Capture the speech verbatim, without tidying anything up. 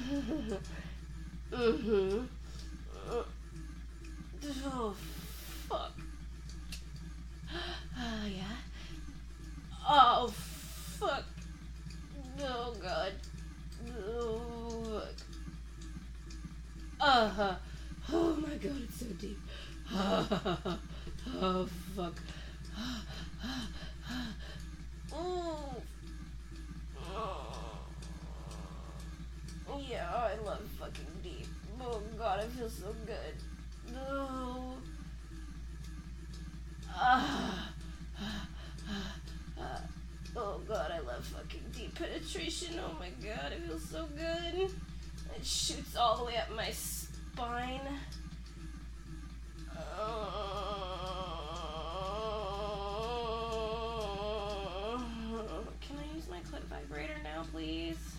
Mm-hmm. Oh, fuck. Oh, yeah. Oh, fuck. Oh, God. Oh, fuck. Uh-huh. Oh, my God, it's so deep. Oh, fuck. Oh. Yeah, I love fucking deep. Oh, God, I feel so good. No. Ah. Oh god, I love fucking deep penetration. Oh my god, it feels so good. It shoots all the way up my spine. Oh. Can I use my clip vibrator now, please?